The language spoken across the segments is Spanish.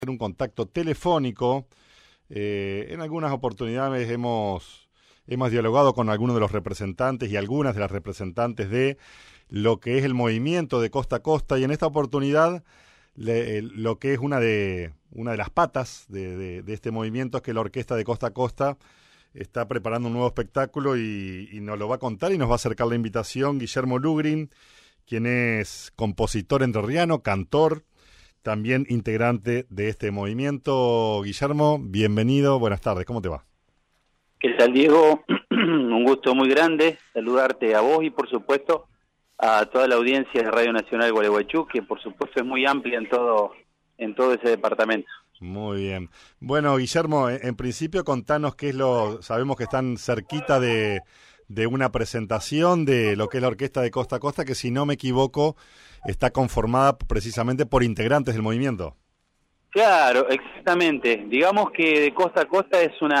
un contacto telefónico. En algunas oportunidades hemos dialogado con algunos de los representantes y algunas de las representantes de lo que es el movimiento de Costa a Costa, y en esta oportunidad lo que es una de las patas de este movimiento es que la orquesta de Costa a Costa está preparando un nuevo espectáculo y nos lo va a contar y nos va a acercar la invitación Guillermo Lugrin, quien es compositor entrerriano, cantor, también integrante de este movimiento. Guillermo, bienvenido, buenas tardes, ¿cómo te va? ¿Qué tal, Diego? Un gusto muy grande saludarte a vos y por supuesto a toda la audiencia de Radio Nacional Gualeguaychú, que por supuesto es muy amplia en todo ese departamento. Muy bien. Bueno, Guillermo, en principio contanos sabemos que están cerquita de una presentación de lo que es la orquesta de Costa a Costa, que si no me equivoco está conformada precisamente por integrantes del movimiento. Claro, exactamente. Digamos que de Costa a Costa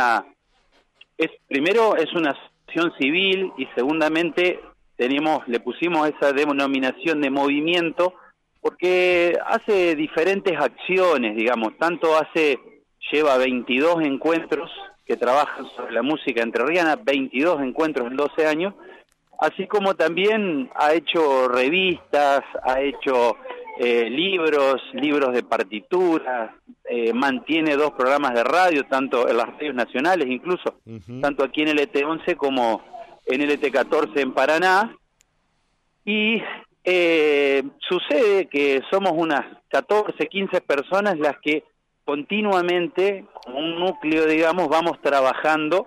primero es una asociación civil y segundamente le pusimos esa denominación de movimiento porque hace diferentes acciones, digamos, lleva 22 encuentros que trabajan sobre la música entrerriana, 22 encuentros en 12 años, así como también ha hecho revistas, ha hecho libros de partituras, mantiene 2 programas de radio, tanto en las radios nacionales incluso, tanto aquí en LT11 como en LT14 en Paraná, y sucede que somos unas 14, 15 personas las que continuamente, como un núcleo, digamos, vamos trabajando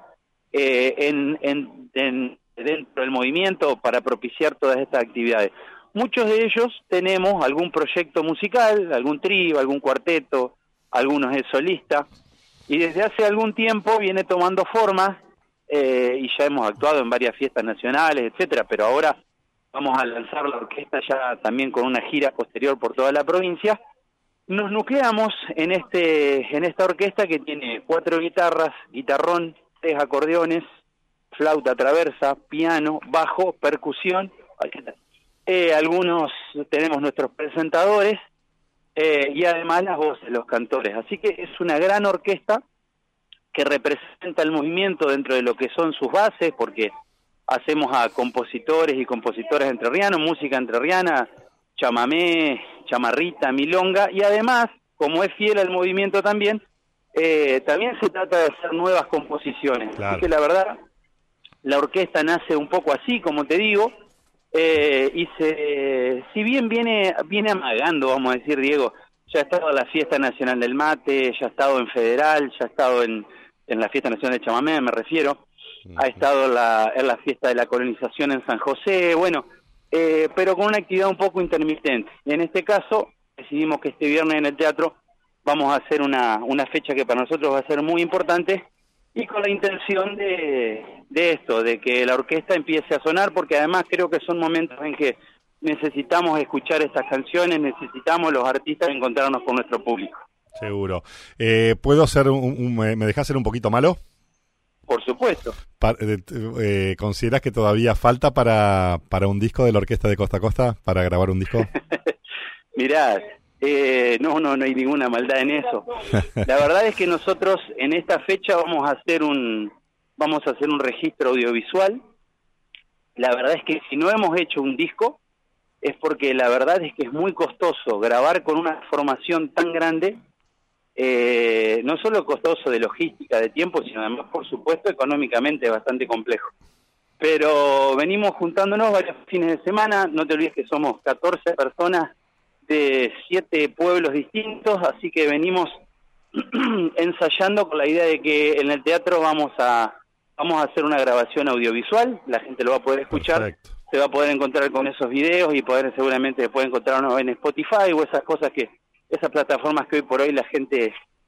dentro del movimiento para propiciar todas estas actividades. Muchos de ellos tenemos algún proyecto musical, algún trío, algún cuarteto, algunos es solista, y desde hace algún tiempo viene tomando forma, y ya hemos actuado en varias fiestas nacionales, etcétera, pero ahora vamos a lanzar la orquesta ya también con una gira posterior por toda la provincia. Nos nucleamos en esta orquesta que tiene 4 guitarras, guitarrón, 3 acordeones, flauta traversa, piano, bajo, percusión. Algunos tenemos nuestros presentadores y además las voces, los cantores. Así que es una gran orquesta que representa el movimiento dentro de lo que son sus bases, porque hacemos a compositores y compositoras entrerrianos, música entrerriana, chamamé, chamarrita, milonga, y además, como es fiel al movimiento también se trata de hacer nuevas composiciones. Claro. Así que la verdad, la orquesta nace un poco así, como te digo, si bien viene amagando, vamos a decir, Diego, ya ha estado en la Fiesta Nacional del Mate, ya ha estado en Federal, ya ha estado en la Fiesta Nacional de Chamamé, me refiero, ha estado en la Fiesta de la Colonización en San José, bueno, pero con una actividad un poco intermitente. En este caso, decidimos que este viernes en el teatro vamos a hacer una fecha que para nosotros va a ser muy importante, y con la intención de que la orquesta empiece a sonar, porque además creo que son momentos en que necesitamos escuchar estas canciones, necesitamos los artistas encontrarnos con nuestro público. Seguro. ¿Puedo hacer me dejás ser un poquito malo? Por supuesto. ¿Consideras que todavía falta para un disco de la orquesta de Costa a Costa, para grabar un disco? Mirá, no hay ninguna maldad en eso. La verdad es que nosotros en esta fecha vamos a hacer un registro audiovisual. La verdad es que si no hemos hecho un disco es porque la verdad es que es muy costoso grabar con una formación tan grande. No solo costoso de logística, de tiempo, sino además, por supuesto, económicamente bastante complejo. Pero venimos juntándonos varios fines de semana. No te olvides que somos 14 personas de 7 pueblos distintos, así que venimos ensayando con la idea de que en el teatro vamos a hacer una grabación audiovisual, la gente lo va a poder escuchar. Perfecto. Se va a poder encontrar con esos videos y seguramente se puede encontrarnos en Spotify o esas plataformas que hoy por hoy la gente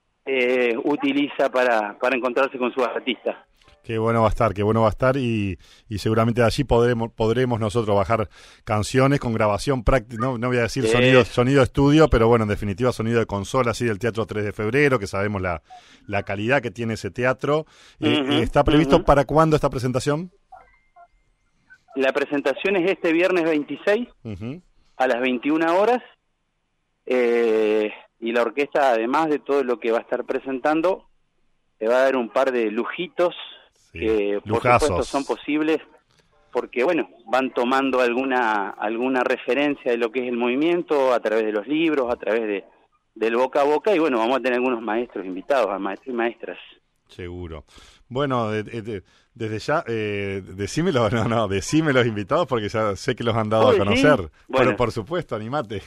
utiliza para encontrarse con sus artistas. Qué bueno va a estar y seguramente allí podremos nosotros bajar canciones con grabación práctica, no voy a decir sonido estudio, pero bueno, en definitiva sonido de consola, así del Teatro 3 de Febrero, que sabemos la calidad que tiene ese teatro. ¿Está previsto para cuándo esta presentación? La presentación es este viernes 26 a las 21 horas. y la orquesta, además de todo lo que va a estar presentando, te va a dar un par de lujitos que por supuesto son posibles porque, bueno, van tomando alguna referencia de lo que es el movimiento a través de los libros, a través del boca a boca, y bueno, vamos a tener algunos maestros invitados, a maestros y maestras. Seguro. Bueno, desde ya, decímelo los invitados porque ya sé que los han dado a conocer. ¿Sí? Bueno, pero por supuesto, animate.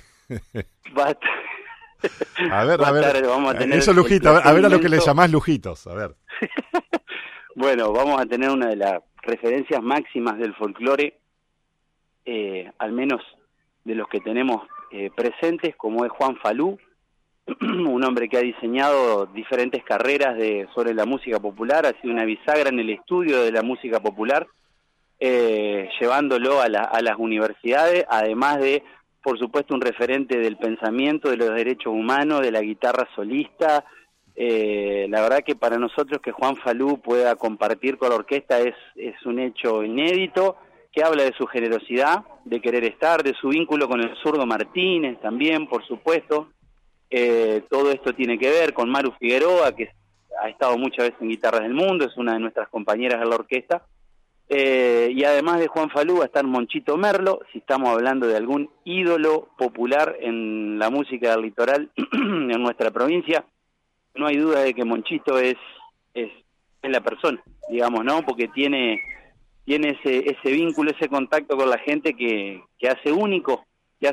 A ver, vamos a tener esos lujitos, a ver a lo que le llamás lujitos, a ver. Bueno, vamos a tener una de las referencias máximas del folclore, al menos de los que tenemos presentes, como es Juan Falú, un hombre que ha diseñado diferentes carreras sobre la música popular, ha sido una bisagra en el estudio de la música popular, llevándolo a las universidades, además de, por supuesto, un referente del pensamiento, de los derechos humanos, de la guitarra solista. La verdad que para nosotros que Juan Falú pueda compartir con la orquesta es un hecho inédito, que habla de su generosidad, de querer estar, de su vínculo con el zurdo Martínez también, por supuesto. Todo esto tiene que ver con Maru Figueroa, que ha estado muchas veces en Guitarras del Mundo, es una de nuestras compañeras de la orquesta. Y además de Juan Falú va a estar Monchito Merlo, si estamos hablando de algún ídolo popular en la música del litoral en nuestra provincia. No hay duda de que Monchito es la persona, digamos, ¿no? Porque tiene ese vínculo, ese contacto con la gente que hace único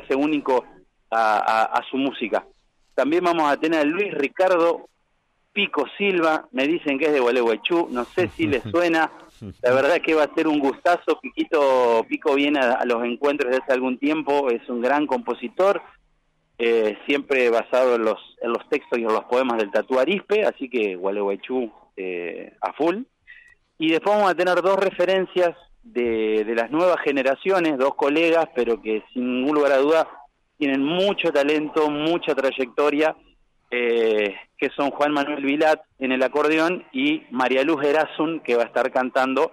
a su música. También vamos a tener a Luis Ricardo Pico Silva, me dicen que es de Gualeguaychú, no sé si les suena, la verdad que va a ser un gustazo. Pico viene a los encuentros desde hace algún tiempo, es un gran compositor, siempre basado en los textos y en los poemas del Tatú Arispe, así que Gualeguaychú a full. Y después vamos a tener dos referencias de las nuevas generaciones, dos colegas, pero que sin ningún lugar a duda tienen mucho talento, mucha trayectoria, que son Juan Manuel Vilat en el acordeón y María Luz Erasun, que va a estar cantando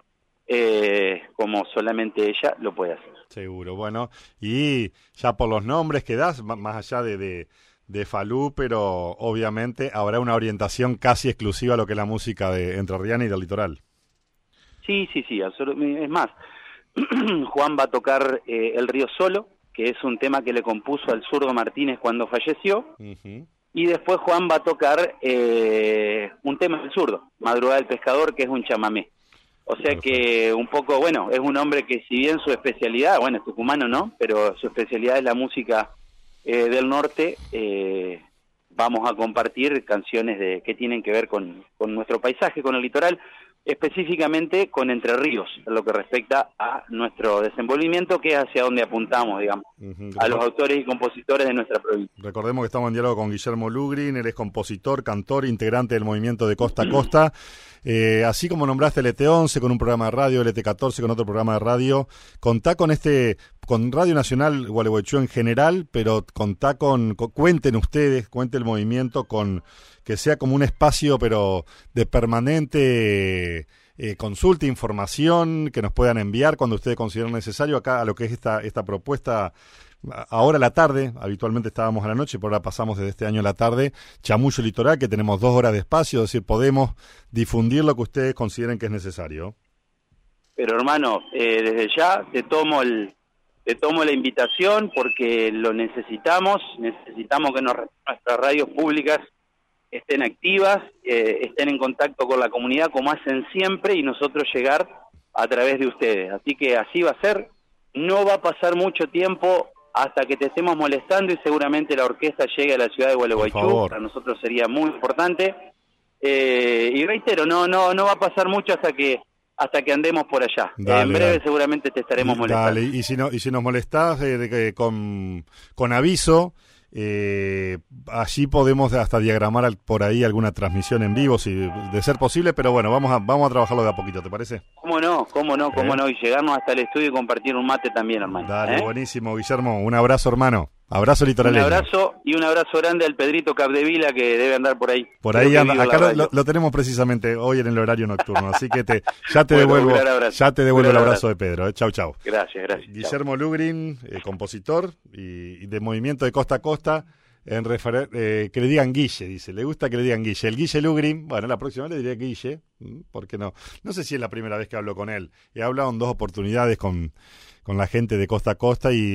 como solamente ella lo puede hacer. Seguro, bueno, y ya por los nombres que das, más allá de Falú, pero obviamente habrá una orientación casi exclusiva a lo que es la música de entrerriana y del litoral. Sí, absolutamente. Es más, Juan va a tocar El Río Solo, que es un tema que le compuso al zurdo Martínez cuando falleció, y después Juan va a tocar un tema del zurdo, Madrugada del Pescador, que es un chamamé. O sea que un poco, bueno, es un hombre que si bien su especialidad, bueno, es tucumano, ¿no? Pero su especialidad es la música del norte, vamos a compartir canciones que tienen que ver con nuestro paisaje, con el litoral, específicamente con Entre Ríos, en lo que respecta a nuestro desenvolvimiento, que es hacia donde apuntamos, digamos, a los autores y compositores de nuestra provincia. Recordemos que estamos en diálogo con Guillermo Lugrin, él es compositor, cantor, integrante del movimiento de Costa a Costa. Así como nombraste el LT11 con un programa de radio, el LT14 con otro programa de radio, contá con Radio Nacional Gualeguaychú en general, pero cuenten ustedes, cuente el movimiento que sea como un espacio pero de permanente consulta, información que nos puedan enviar cuando ustedes consideren necesario acá a lo que es esta propuesta. Ahora a la tarde, habitualmente estábamos a la noche, por ahora pasamos desde este año a la tarde, Chamullo Litoral, que tenemos 2 horas de espacio, es decir, podemos difundir lo que ustedes consideren que es necesario. Pero hermano, desde ya te tomo la invitación porque lo necesitamos que nuestras radios públicas estén activas, estén en contacto con la comunidad como hacen siempre y nosotros llegar a través de ustedes. Así que así va a ser, no va a pasar mucho tiempo hasta que te estemos molestando y seguramente la orquesta llegue a la ciudad de Gualeguaychú, para nosotros sería muy importante. Y reitero, no va a pasar mucho hasta que andemos por allá. En breve seguramente te estaremos molestando. Dale, y si nos molestás con aviso, allí podemos hasta diagramar por ahí alguna transmisión en vivo, si de ser posible, pero bueno, vamos a trabajarlo de a poquito, ¿te parece? Cómo no, y llegarnos hasta el estudio y compartir un mate también, hermano. Dale, buenísimo, Guillermo, un abrazo, hermano. Abrazo litoraleño. Un abrazo y un abrazo grande al Pedrito Capdevila que debe andar por ahí. Por ahí anda, acá lo tenemos precisamente hoy en el horario nocturno, así que ya te devuelvo el abrazo de Pedro. Chau. Gracias. Guillermo Lugrin, compositor y de movimiento de Costa a Costa, que le digan Guille, dice. Le gusta que le digan Guille. El Guille Lugrin, bueno, la próxima le diré Guille, ¿por qué no? No sé si es la primera vez que hablo con él. He hablado en 2 oportunidades con la gente de Costa a Costa y